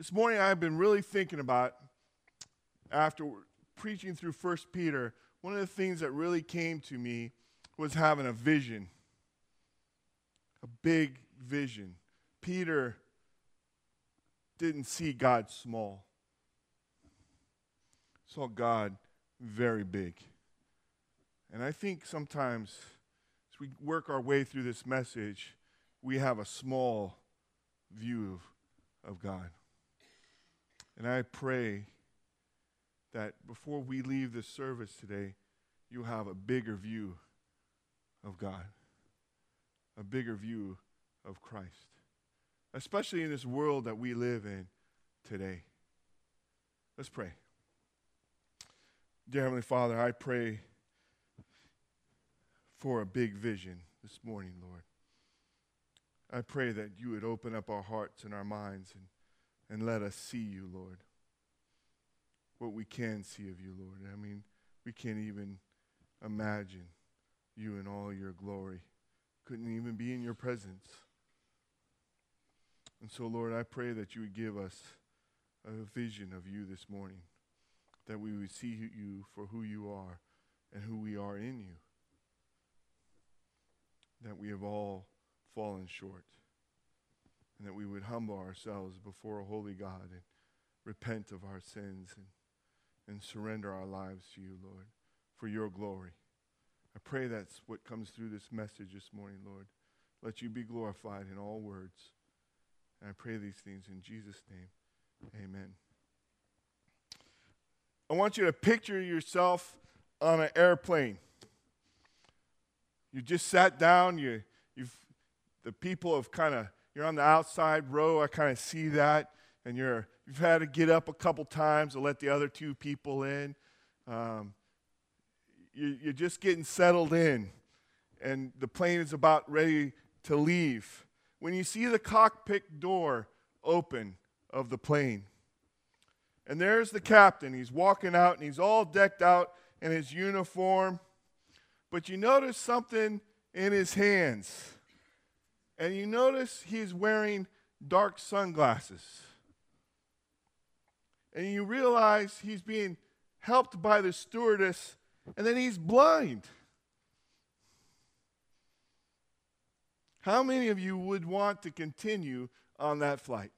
This morning I've been really thinking about, after preaching through 1 Peter, one of the things that really came to me was having a vision. A big vision. Peter didn't see God small. Saw God very big. And I think sometimes as we work our way through this message, we have a small view of God. And I pray that before we leave this service today, you have a bigger view of God, a bigger view of Christ, especially in this world that we live in today. Let's pray. Dear Heavenly Father, I pray for a big vision this morning, Lord. I pray that you would open up our hearts and our minds and let us see you, Lord. What we can see of you, Lord. I mean, we can't even imagine you in all your glory. Couldn't even be in your presence. And so, Lord, I pray that you would give us a vision of you this morning, that we would see you for who you are and who we are in you, that we have all fallen short, and that we would humble ourselves before a holy God and repent of our sins and surrender our lives to you, Lord, for your glory. I pray that's what comes through this message this morning, Lord. Let you be glorified in all words. And I pray these things in Jesus' name. Amen. I want you to picture yourself on an airplane. You just sat down, the people have you're on the outside row, I kind of see that, and you've had to get up a couple times to let the other two people in. You're just getting settled in, and the plane is about ready to leave. When you see the cockpit door open of the plane, and there's the captain, he's walking out, and he's all decked out in his uniform, but you notice something in his hands, and you notice he's wearing dark sunglasses. And you realize he's being helped by the stewardess, and then he's blind. How many of you would want to continue on that flight?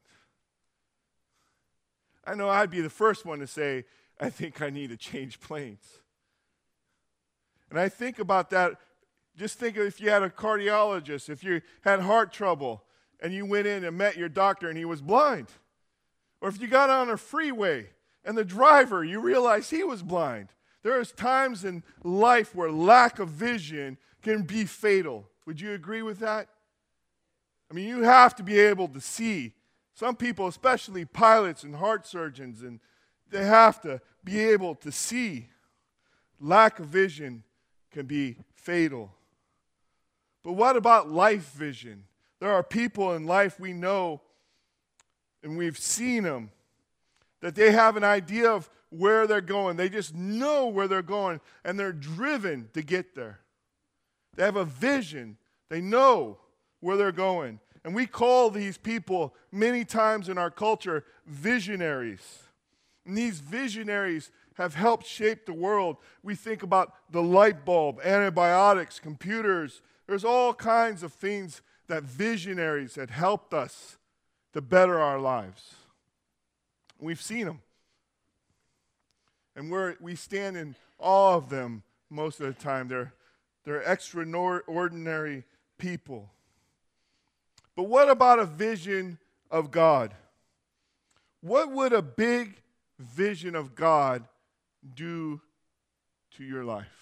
I know I'd be the first one to say, I think I need to change planes. And I think about that. Just think of if you had a cardiologist, if you had heart trouble, and you went in and met your doctor and he was blind. Or if you got on a freeway and the driver, you realize he was blind. There is times in life where lack of vision can be fatal. Would you agree with that? I mean, you have to be able to see. Some people, especially pilots and heart surgeons, and they have to be able to see. Lack of vision can be fatal. But what about life vision? There are people in life we know, and we've seen them, that they have an idea of where they're going. They just know where they're going, and they're driven to get there. They have a vision. They know where they're going. And we call these people many times in our culture visionaries. And these visionaries have helped shape the world. We think about the light bulb, antibiotics, computers. There's all kinds of things that visionaries had helped us to better our lives. We've seen them. And we stand in awe of them most of the time. They're extraordinary people. But what about a vision of God? What would a big vision of God do to your life?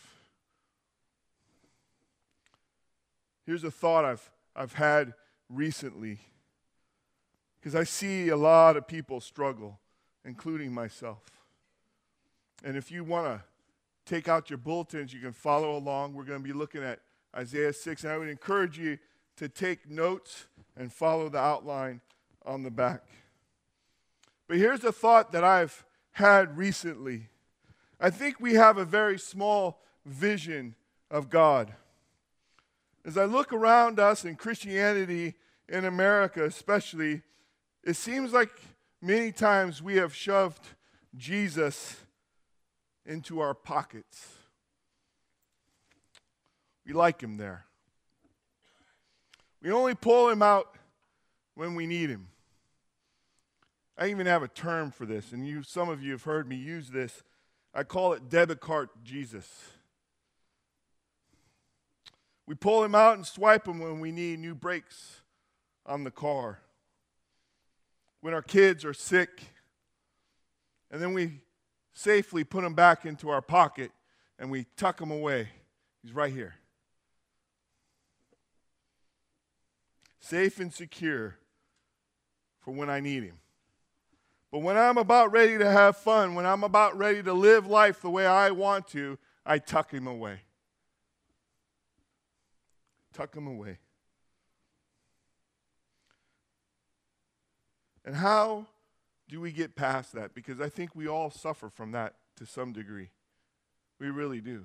Here's a thought I've had recently, because I see a lot of people struggle, including myself. And if you want to take out your bulletins, you can follow along. We're going to be looking at Isaiah 6, and I would encourage you to take notes and follow the outline on the back. But here's a thought that I've had recently. I think we have a very small vision of God. As I look around us in Christianity, in America especially, it seems like many times we have shoved Jesus into our pockets. We like him there. We only pull him out when we need him. I even have a term for this, and some of you have heard me use this. I call it debit card Jesus. We pull him out and swipe him when we need new brakes on the car, when our kids are sick, and then we safely put him back into our pocket and we tuck him away. He's right here. Safe and secure for when I need him. But when I'm about ready to have fun, when I'm about ready to live life the way I want to, I tuck him away. Tuck him away. And how do we get past that? Because I think we all suffer from that to some degree. We really do.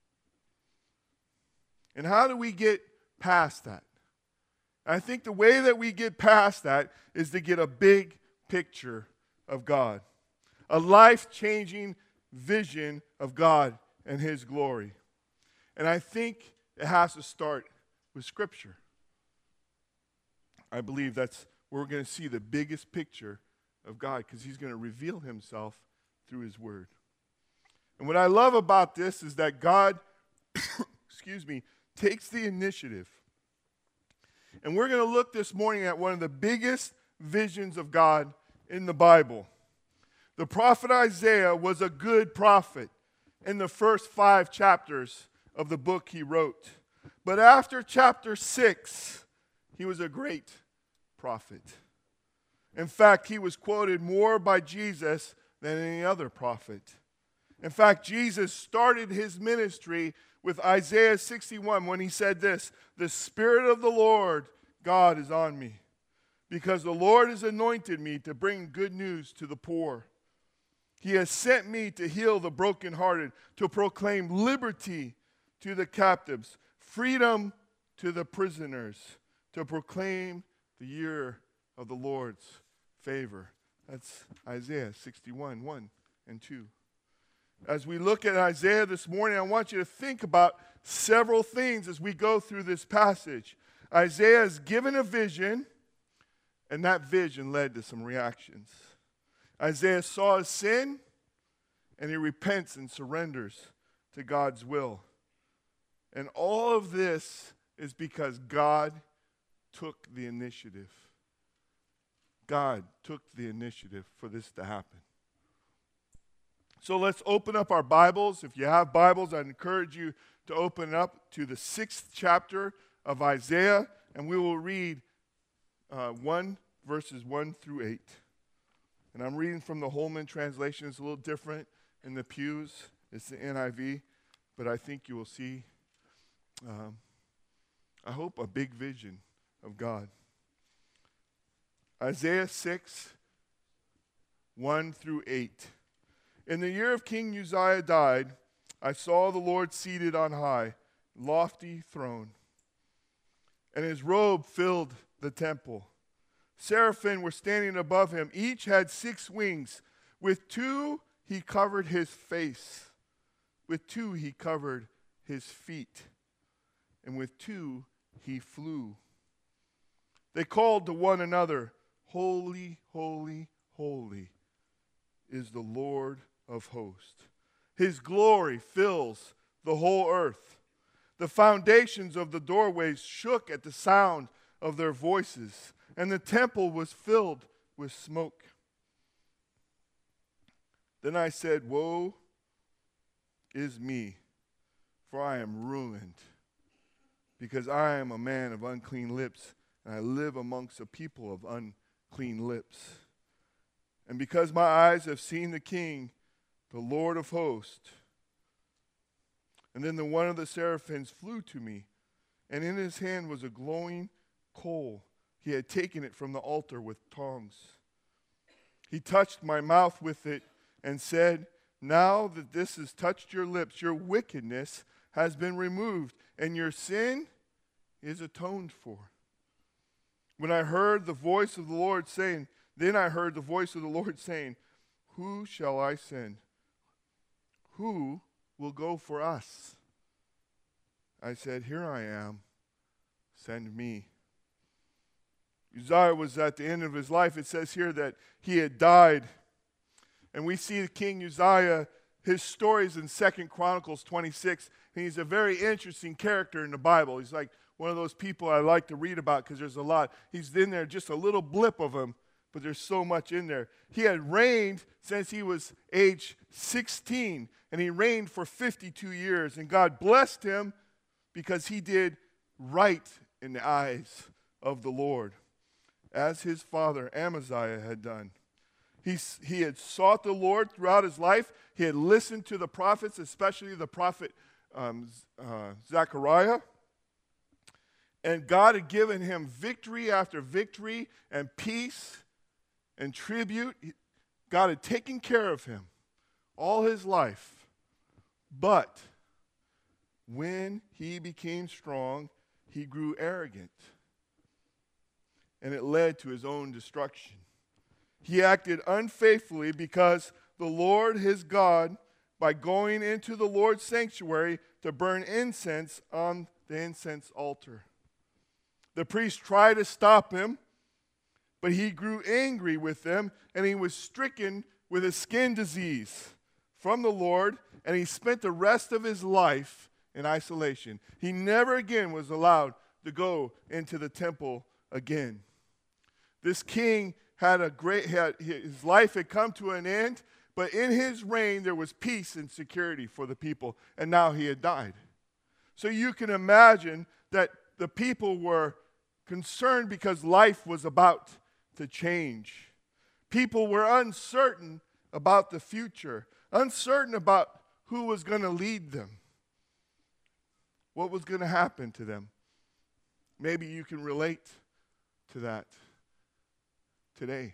And how do we get past that? I think the way that we get past that is to get a big picture of God, a life-changing vision of God and his glory. And I think it has to start with Scripture. I believe that's where we're going to see the biggest picture of God, because he's going to reveal himself through his word. And what I love about this is that God, takes the initiative. And we're going to look this morning at one of the biggest visions of God in the Bible. The prophet Isaiah was a good prophet in the first 5 chapters of the book he wrote. But after chapter 6, he was a great prophet. In fact, he was quoted more by Jesus than any other prophet. In fact, Jesus started his ministry with Isaiah 61 when he said this, "The Spirit of the Lord God is on me, because the Lord has anointed me to bring good news to the poor. He has sent me to heal the brokenhearted, to proclaim liberty to the captives, freedom to the prisoners, to proclaim the year of the Lord's favor." That's Isaiah 61, 1 and 2. As we look at Isaiah this morning, I want you to think about several things as we go through this passage. Isaiah is given a vision, and that vision led to some reactions. Isaiah saw his sin, and he repents and surrenders to God's will. And all of this is because God took the initiative. God took the initiative for this to happen. So let's open up our Bibles. If you have Bibles, I'd encourage you to open up to the 6th chapter of Isaiah, and we will read verses 1 through 8. And I'm reading from the Holman translation. It's a little different in the pews. It's the NIV, but I think you will see, I hope, a big vision of God. Isaiah 6, 1 through 8. In the year of King Uzziah died, I saw the Lord seated on high, lofty throne, and his robe filled the temple. Seraphim were standing above him. Each had 6 wings. With 2 he covered his face. With 2 he covered his feet. And with 2 he flew. They called to one another, "Holy, holy, holy is the Lord of hosts. His glory fills the whole earth." The foundations of the doorways shook at the sound of their voices, and the temple was filled with smoke. Then I said, "Woe is me, for I am ruined, because I am a man of unclean lips, and I live amongst a people of unclean lips. And because my eyes have seen the King, the Lord of hosts." And then one of the seraphims flew to me, and in his hand was a glowing coal. He had taken it from the altar with tongs. He touched my mouth with it and said, "Now that this has touched your lips, your wickedness has been removed, and your sin is atoned for." When I heard the voice of the Lord saying, Then I heard the voice of the Lord saying, who shall I send? Who will go for us? I said, here I am. Send me. Uzziah was at the end of his life. It says here that he had died. And we see King Uzziah, his stories in 2 Chronicles 26. And he's a very interesting character in the Bible. He's like one of those people I like to read about because there's a lot. He's in there, just a little blip of him, but there's so much in there. He had reigned since he was age 16, and he reigned for 52 years. And God blessed him because he did right in the eyes of the Lord, as his father Amaziah had done. He had sought the Lord throughout his life. He had listened to the prophets, especially the prophet Zechariah. And God had given him victory after victory and peace and tribute. God had taken care of him all his life. But when he became strong, he grew arrogant. And it led to his own destruction. He acted unfaithfully because the Lord his God, by going into the Lord's sanctuary to burn incense on the incense altar. The priest tried to stop him, but he grew angry with them, and he was stricken with a skin disease from the Lord, and he spent the rest of his life in isolation. He never again was allowed to go into the temple again. This king his life had come to an end, but in his reign there was peace and security for the people, and now he had died. So you can imagine that the people were concerned because life was about to change. People were uncertain about the future, uncertain about who was going to lead them, what was going to happen to them. Maybe you can relate to that today.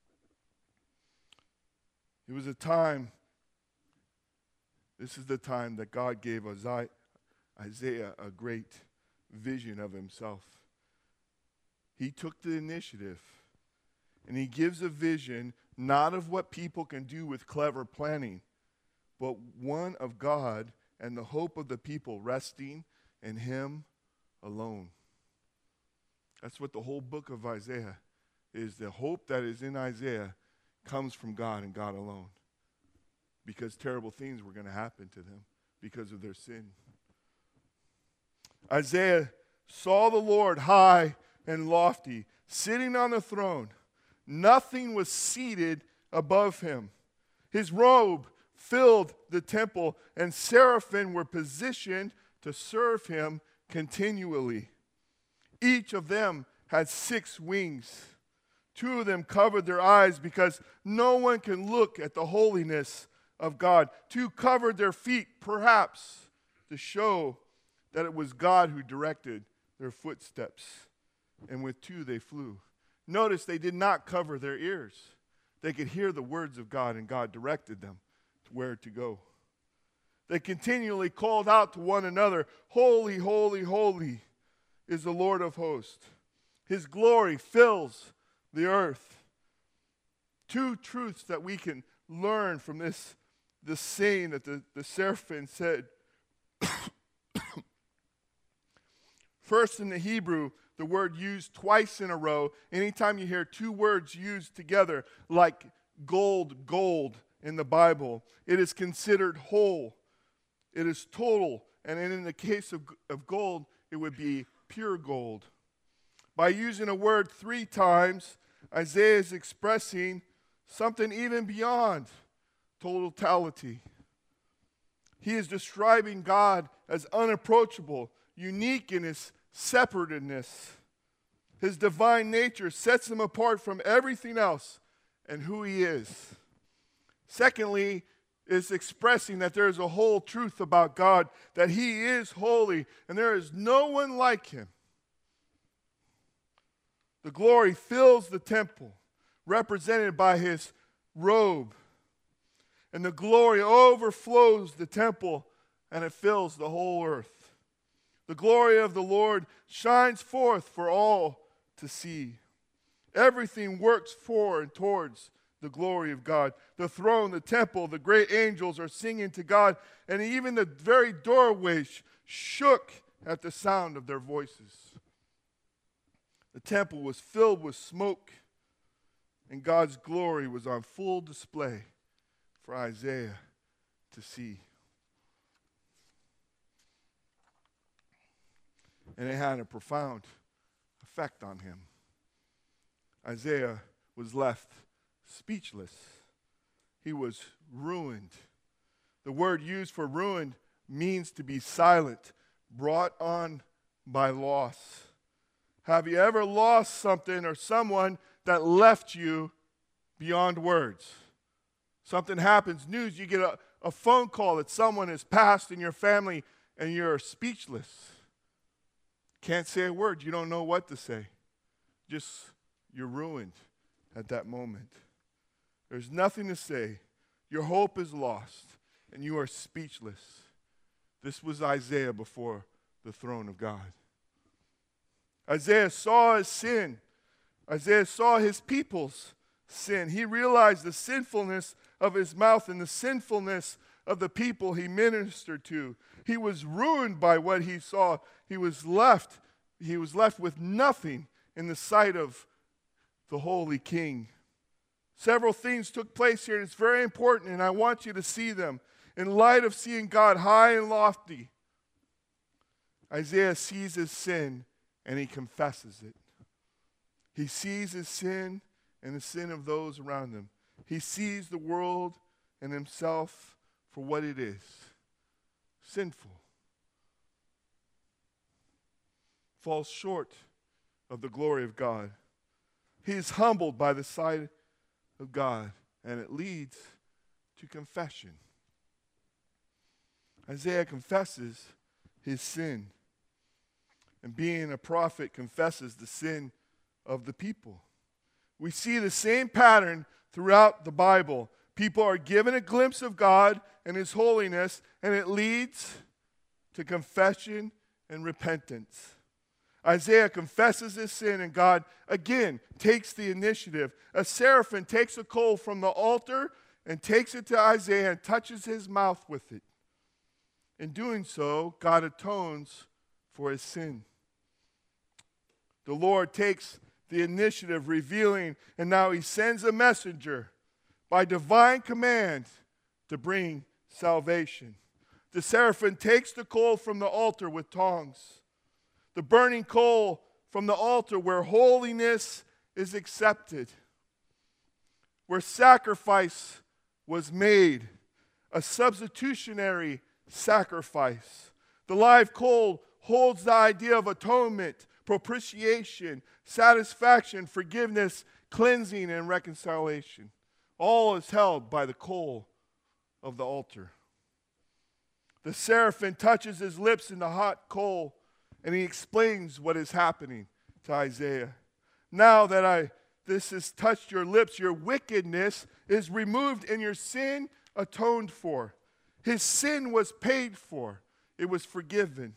It was a time, this is the time that God gave Isaiah a great vision of himself. He took the initiative, and he gives a vision not of what people can do with clever planning, but one of God and the hope of the people resting in him alone. That's what the whole book of Isaiah is. The hope that is in Isaiah comes from God and God alone, because terrible things were going to happen to them because of their sin. Isaiah saw the Lord high and lofty, sitting on the throne. Nothing was seated above him. His robe filled the temple, and seraphim were positioned to serve him continually. Each of them had 6 wings. 2 of them covered their eyes because no one can look at the holiness of God. 2 covered their feet, perhaps to show that it was God who directed their footsteps. And with 2 they flew. Notice they did not cover their ears. They could hear the words of God, and God directed them to where to go. They continually called out to one another, "Holy, holy, holy is the Lord of hosts. His glory fills the earth." 2 truths that we can learn from this saying that the seraphim said. First, in the Hebrew, the word used twice in a row. Anytime you hear 2 words used together, like gold in the Bible, it is considered whole. It is total. And in the case of gold, it would be pure gold. By using a word 3 times, Isaiah is expressing something even beyond totality. He is describing God as unapproachable, unique in his separateness. His divine nature sets him apart from everything else and who he is. Secondly, is expressing that there is a whole truth about God, that he is holy and there is no one like him. The glory fills the temple, represented by his robe. And the glory overflows the temple, and it fills the whole earth. The glory of the Lord shines forth for all to see. Everything works for and towards the glory of God. The throne, the temple, the great angels are singing to God, and even the very doorway shook at the sound of their voices. The temple was filled with smoke, and God's glory was on full display for Isaiah to see. And it had a profound effect on him. Isaiah was left speechless. He was ruined. The word used for ruined means to be silent, brought on by loss. Have you ever lost something or someone that left you beyond words? Something happens, news, you get a phone call that someone has passed in your family and you're speechless. Can't say a word. You don't know what to say. Just, you're ruined at that moment. There's nothing to say. Your hope is lost, and you are speechless. This was Isaiah before the throne of God. Isaiah saw his sin. Isaiah saw his people's sin. He realized the sinfulness of his mouth and the sinfulness of the people he ministered to. He was ruined by what he saw. He was left with nothing in the sight of the holy king. Several things took place here, and it's very important, and I want you to see them. In light of seeing God high and lofty, Isaiah sees his sin, and he confesses it. He sees his sin and the sin of those around him. He sees the world and himself for what it is, sinful. Falls short of the glory of God. He is humbled by the sight of God, and it leads to confession. Isaiah confesses his sin, and being a prophet confesses the sin of the people. We see the same pattern throughout the Bible. People are given a glimpse of God and his holiness, and it leads to confession and repentance. Isaiah confesses his sin, and God, again, takes the initiative. A seraphim takes a coal from the altar and takes it to Isaiah and touches his mouth with it. In doing so, God atones for his sin. The Lord takes the initiative, revealing, and now he sends a messenger by divine command to bring salvation. The seraphim takes the coal from the altar with tongs. The burning coal from the altar where holiness is accepted, where sacrifice was made, a substitutionary sacrifice. The live coal holds the idea of atonement, propitiation, satisfaction, forgiveness, cleansing, and reconciliation. All is held by the coal of the altar. The seraphim touches his lips in the hot coal, and he explains what is happening to Isaiah. Now that this has touched your lips, your wickedness is removed and your sin atoned for. His sin was paid for. It was forgiven.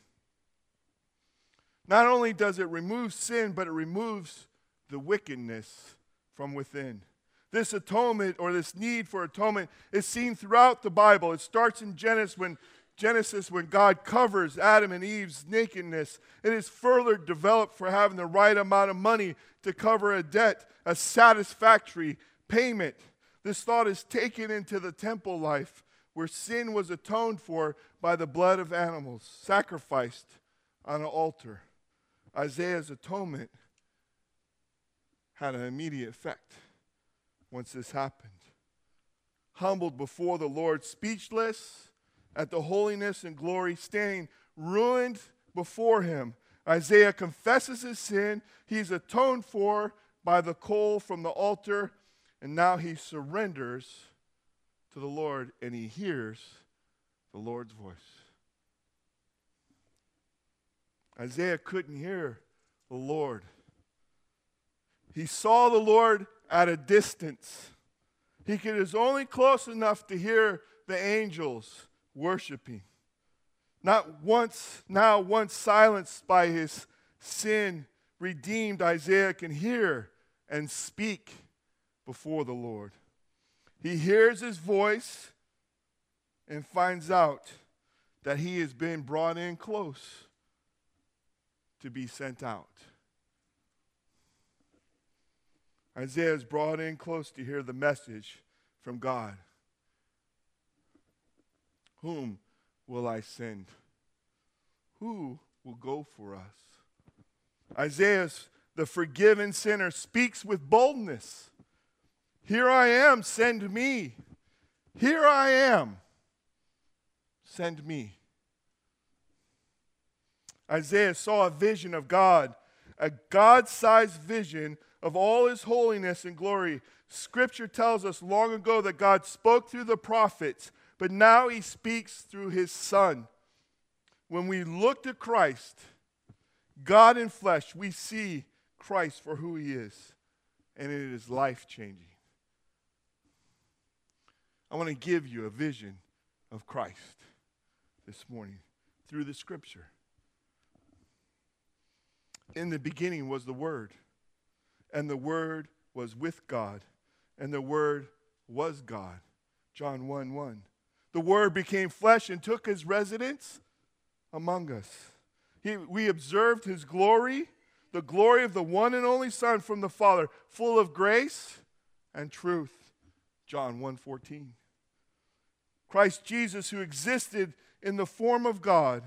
Not only does it remove sin, but it removes the wickedness from within. This atonement, or this need for atonement, is seen throughout the Bible. It starts in Genesis when God covers Adam and Eve's nakedness. It is further developed for having the right amount of money to cover a debt, a satisfactory payment. This thought is taken into the temple life, where sin was atoned for by the blood of animals sacrificed on an altar. Isaiah's atonement had an immediate effect once this happened. Humbled before the Lord, speechless at the holiness and glory, standing ruined before him, Isaiah confesses his sin. He's atoned for by the coal from the altar, and now he surrenders to the Lord, and he hears the Lord's voice. Isaiah couldn't hear the Lord. He saw the Lord at a distance. He was only close enough to hear the angels worshiping. Not once silenced by his sin, redeemed, Isaiah can hear and speak before the Lord. He hears his voice and finds out that he has been brought in close to be sent out. Isaiah is brought in close to hear the message from God. Whom will I send? Who will go for us? Isaiah, the forgiven sinner, speaks with boldness. Here I am, send me. Here I am, send me. Isaiah saw a vision of God, a God-sized vision of all his holiness and glory. Scripture tells us long ago that God spoke through the prophets, but now he speaks through his Son. When we look to Christ, God in flesh, we see Christ for who he is, and it is life-changing. I want to give you a vision of Christ this morning through the Scripture. In the beginning was the Word, and the Word was with God, and the Word was God. John 1:1. The Word became flesh and took his residence among us. We observed his glory, the glory of the one and only Son from the Father, full of grace and truth. John 1:14. Christ Jesus, who existed in the form of God,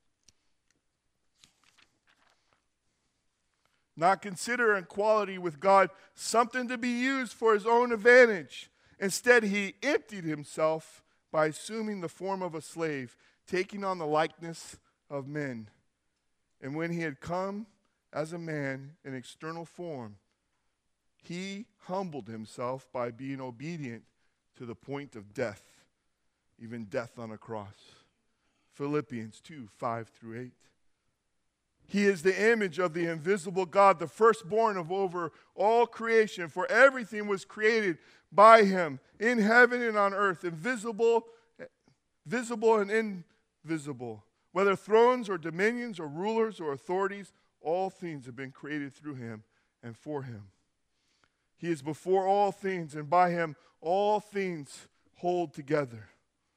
not consider equality with God something to be used for his own advantage. Instead, he emptied himself by assuming the form of a slave, taking on the likeness of men. And when he had come as a man in external form, he humbled himself by being obedient to the point of death, even death on a cross. Philippians 2:5-8. He is the image of the invisible God, the firstborn of over all creation. For everything was created by him, in heaven and on earth, visible and invisible. Whether thrones or dominions or rulers or authorities, all things have been created through him and for him. He is before all things, and by him all things hold together.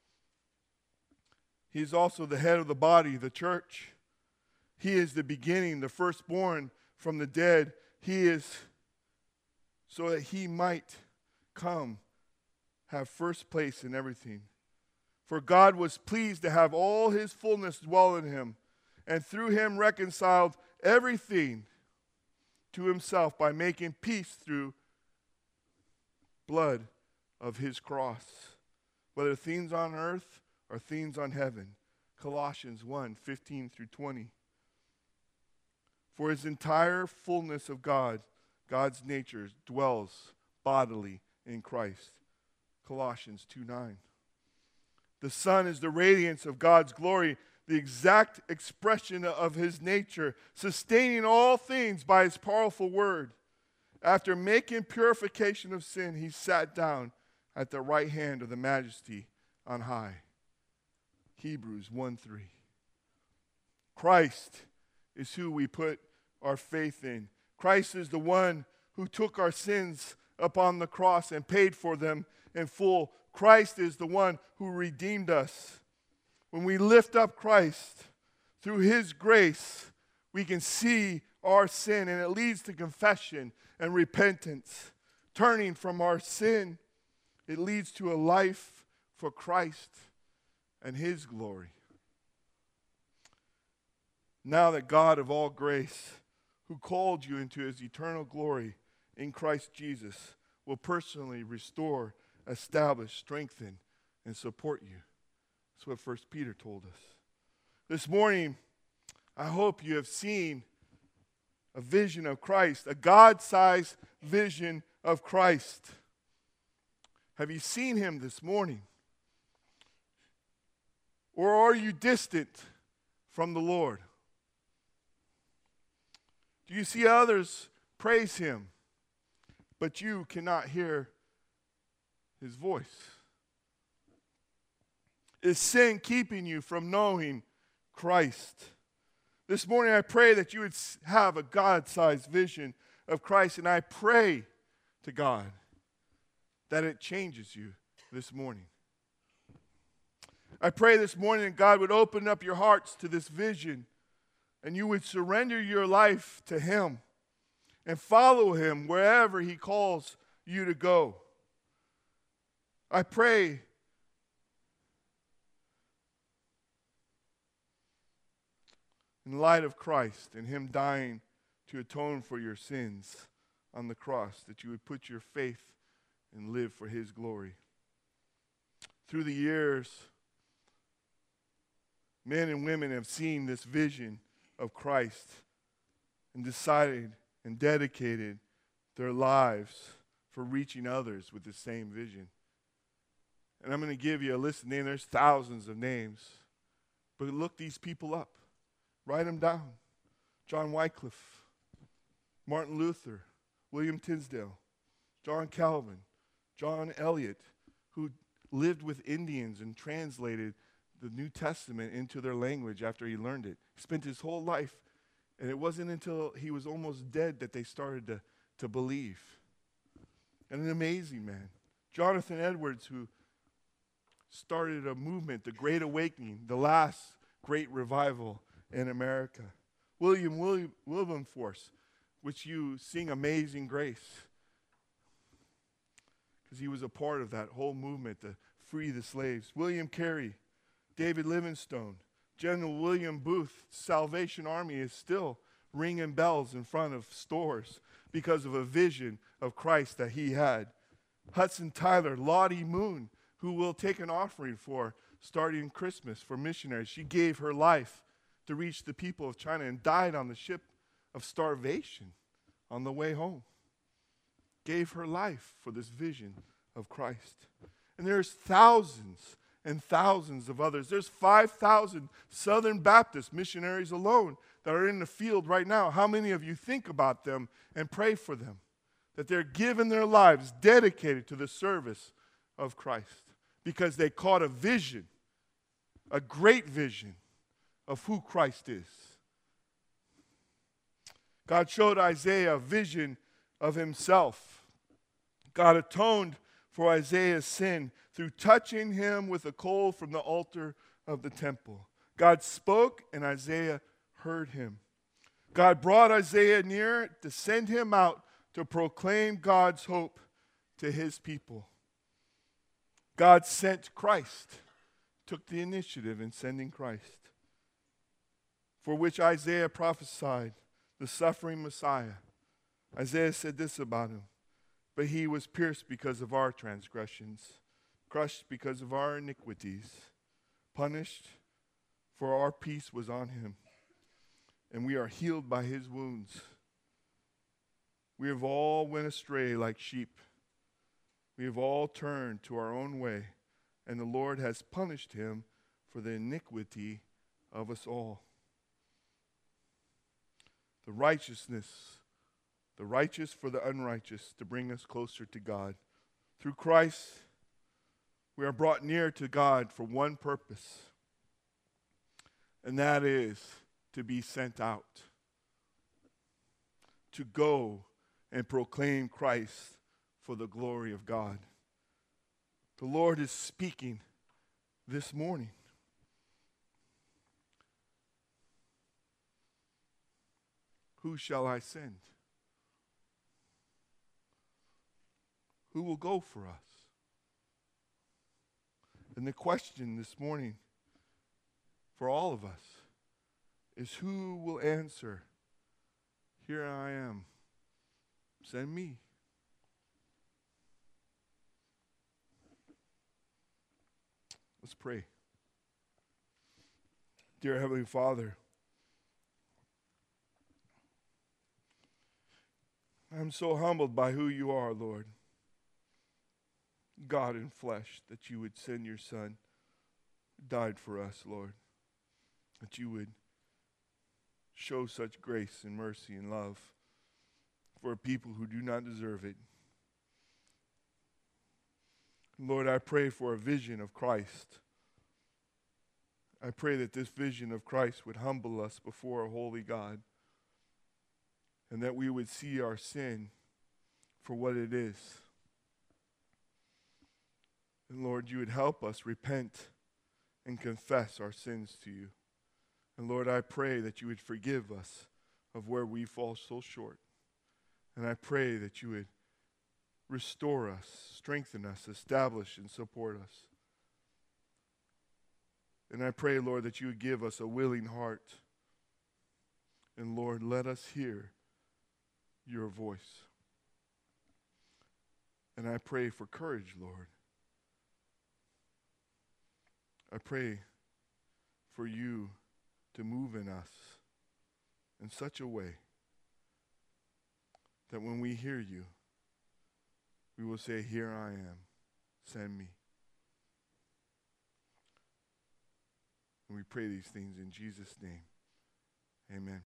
He is also the head of the body, the church. He is the beginning, the firstborn from the dead. He is so that he might come, have first place in everything. For God was pleased to have all his fullness dwell in him, and through him reconciled everything to himself by making peace through blood of his cross, whether things on earth or things on heaven. Colossians 1:15-20. For his entire fullness of God, God's nature, dwells bodily in Christ. Colossians 2:9. The Son is the radiance of God's glory, the exact expression of his nature, sustaining all things by his powerful word. After making purification of sin, he sat down at the right hand of the Majesty on high. Hebrews 1:3. Christ is who we put our faith in. Christ is the one who took our sins upon the cross and paid for them in full. Christ is the one who redeemed us. When we lift up Christ through his grace, we can see our sin, and it leads to confession and repentance. Turning from our sin, it leads to a life for Christ and his glory. Now that God of all grace, who called you into his eternal glory in Christ Jesus, will personally restore, establish, strengthen, and support you. That's what 1 Peter told us. This morning, I hope you have seen a vision of Christ, a God-sized vision of Christ. Have you seen him this morning? Or are you distant from the Lord? Do you see others praise him, but you cannot hear his voice? Is sin keeping you from knowing Christ? This morning I pray that you would have a God-sized vision of Christ. And I pray to God that it changes you this morning. I pray this morning that God would open up your hearts to this vision and you would surrender your life to Him and follow Him wherever He calls you to go. I pray in light of Christ and Him dying to atone for your sins on the cross, that you would put your faith and live for His glory. Through the years, men and women have seen this vision of Christ and decided and dedicated their lives for reaching others with the same vision. And I'm going to give you a list of names. There's thousands of names. But look these people up. Write them down. John Wycliffe, Martin Luther, William Tisdale, John Calvin, John Eliot, who lived with Indians and translated the New Testament into their language after he learned it. He spent his whole life, and it wasn't until he was almost dead that they started to believe. And an amazing man. Jonathan Edwards, who started a movement, the Great Awakening, the last great revival in America. William Wilberforce, which you sing Amazing Grace, because he was a part of that whole movement to free the slaves. William Carey, David Livingstone, General William Booth. Salvation Army is still ringing bells in front of stores because of a vision of Christ that he had. Hudson Taylor, Lottie Moon, who will take an offering for starting Christmas for missionaries. She gave her life to reach the people of China and died on the ship of starvation on the way home. Gave her life for this vision of Christ. And there's thousands and thousands of others. There's 5,000 Southern Baptist missionaries alone that are in the field right now. How many of you think about them and pray for them? That they're giving their lives dedicated to the service of Christ because they caught a vision, a great vision of who Christ is. God showed Isaiah a vision of himself. God atoned for Isaiah's sin through touching him with a coal from the altar of the temple. God spoke and Isaiah heard him. God brought Isaiah near to send him out to proclaim God's hope to his people. God sent Christ, took the initiative in sending Christ, for which Isaiah prophesied, the suffering Messiah. Isaiah said this about him: but he was pierced because of our transgressions, crushed because of our iniquities, punished, for our peace was on him, and we are healed by his wounds. We have all went astray like sheep. We have all turned to our own way, and the Lord has punished him for the iniquity of us all. The righteous for the unrighteous, to bring us closer to God. Through Christ, we are brought near to God for one purpose, and that is to be sent out, to go and proclaim Christ for the glory of God. The Lord is speaking this morning. Who shall I send? Who will go for us? And the question this morning for all of us is, who will answer, "Here I am, send me"? Let's pray. Dear Heavenly Father, I'm so humbled by who you are, Lord. God in flesh, that you would send your Son, who died for us, Lord. That you would show such grace and mercy and love for people who do not deserve it. Lord, I pray for a vision of Christ. I pray that this vision of Christ would humble us before a holy God. and that we would see our sin for what it is. And Lord, you would help us repent and confess our sins to you. And Lord, I pray that you would forgive us of where we fall so short. And I pray that you would restore us, strengthen us, establish and support us. And I pray, Lord, that you would give us a willing heart. And Lord, let us hear your voice. And I pray for courage, Lord. I pray for you to move in us in such a way that when we hear you, we will say, "Here I am, send me." And we pray these things in Jesus' name. Amen.